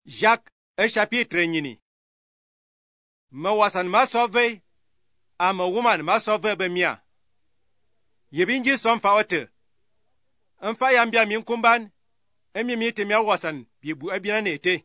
Jacques un chapitre nyini. Ma wasan ma sove a ma woman ma sove be mia. Yebinji som fa ote. Nfa yambia mi nkumban emi te mia wasan bibu abina nete.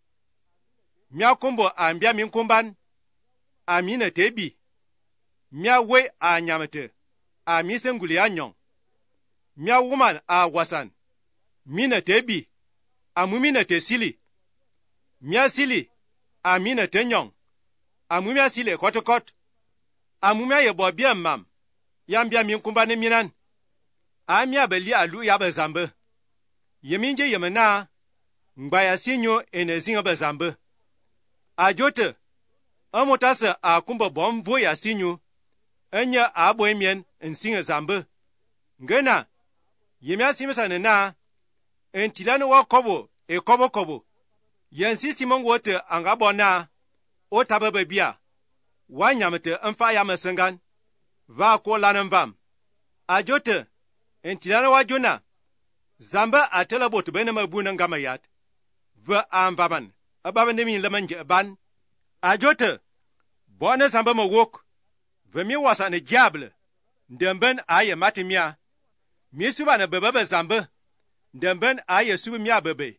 Mia kumbo a mbia mi nkumban amina tebi. Mia we a nyamete a mi senguli anyong. Mia woman a wasan mina tebi amumina te sili. Mia sili amina te nyong amumia sili kotokot amumia yebo bia mam yambia mi nkumban minan amia beli alu ya bezambe yeminje yemena ngbaya sinyo enezinga bezambe ajote amotase akumba bomvo ya sinyo enya abo emien nsinga zambe ngena yemia simsane na entilano wa kobo e kobo yansi simon wote angabona o tababe bia wanyamte mfa ya masengan va ko lanan vam ajote entilano wa jona zamba atela botu bene mabuna ngamayat va amvaman ababan min lamanje ban ajote bona zamba mawok va mi wasa ne diable ndemben aye matimia mi suba na bebe zamba ndemben aye suba mi abebe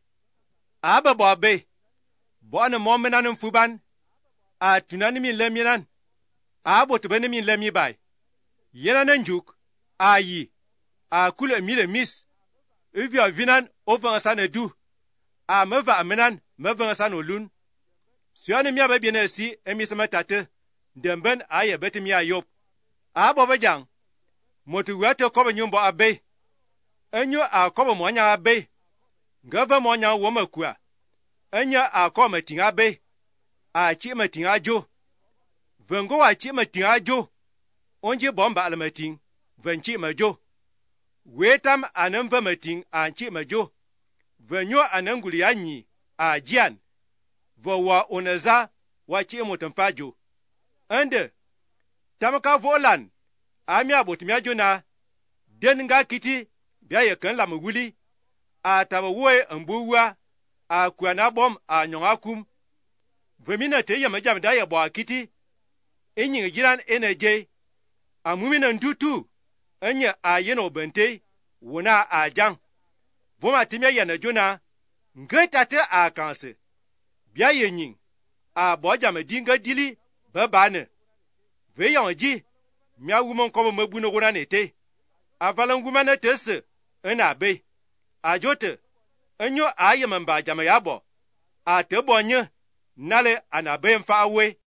ababe bona momenan fuban a tunani mi leminan abotu bene min lemi bai yenanan juk ayi a kule mile mis ivya vinan ovan sana du a meva amenan meva sana olun siani mi ababi na si emisema tate ndemben aye betimi ayop abobe jang motu wete kobe nyumbo abe enyo a kobe mwanya abe ngava mwanya woma kwa enya a koma tinga abe a chi matinga jo vengo wa chi matinga jo onje bomba almating venchi majo wetam anamva mating anchi majo venyo ananguli yanyi a jian vowa onaza wa chi motamfajo ande tamaka volan amia botmia jona denga kiti bia yekan la muguli a tabawe mbuwa a kuana bom a nyongakum vemina te yamajam da ya bo kiti enyi jiran eneje amumina ntutu enya a yeno bente wona a jang voma timya yana jona ngetate a kanse bia yenyin a bojam dinga dili babane ve yonji mia wumon ko mabuno gona nete avalanguma na tese ena be ajote enyo ayemamba jama yabo a tebonye nale anabe mfa awe